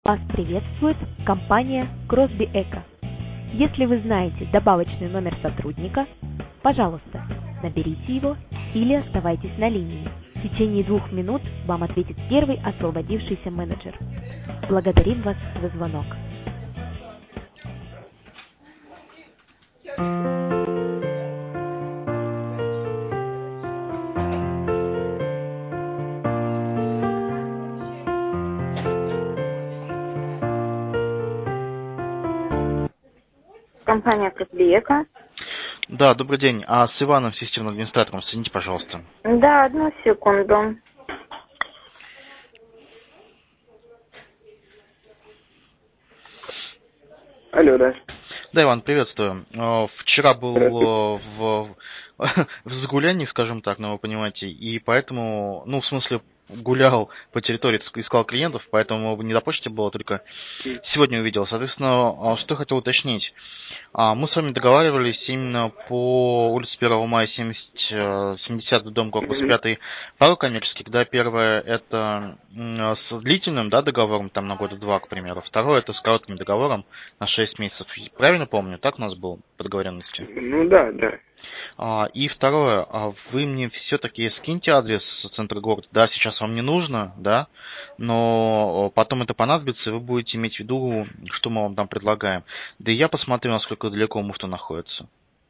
Вас приветствует компания Crosby Eco. Если вы знаете добавочный номер сотрудника, пожалуйста, наберите его или оставайтесь на линии. В течение 2 минут вам ответит первый освободившийся менеджер. Благодарим вас за звонок. Компания Crosby Eco. Да, добрый день. А с Иваном, системным администратором, соедините, пожалуйста. Да, одну секунду. Алло, да. Да, Иван, приветствую. Вчера был в загулянии, скажем так, ну вы понимаете, и поэтому, ну, в смысле, гулял по территории, искал клиентов, поэтому не на почте было, только сегодня увидел. Соответственно, что я хотел уточнить. Мы с вами договаривались именно по улице 1 мая 70 дом, корпус 5, пару коммерческих. Да, первое это с длительным, да, договором, там на года 2, к примеру. Второе это с коротким договором на 6 месяцев. Правильно помню? Так у нас был по договоренности? Ну да, да. И второе, вы мне все-таки скиньте адрес центра города. Да, сейчас вам не нужно, да, но потом это понадобится, и вы будете иметь в виду, что мы вам там предлагаем. Да и я посмотрю, насколько далеко муфта находится.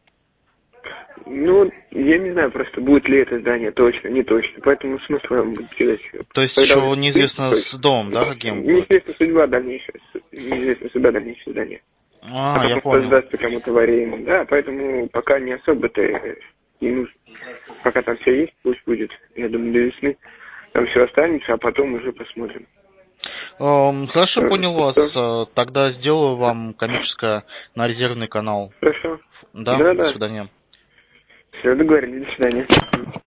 Ну, я не знаю просто, будет ли это здание точно, не точно. Поэтому смысл вам будет кидать. То есть еще неизвестно с домом, да, каким будет? Неизвестна судьба дальнейшая. Неизвестна судьба дальнейшего здания. Я понял. Сдастся кому-то аварийным. Да, поэтому пока не особо-то не нужно. Пока там все есть, пусть будет. Я думаю, до весны там все останется, а потом уже посмотрим. Хорошо, понял вас. Тогда сделаю вам коммерческое на резервный канал. Хорошо. Да, Да. до свидания. Все, договорились, до свидания.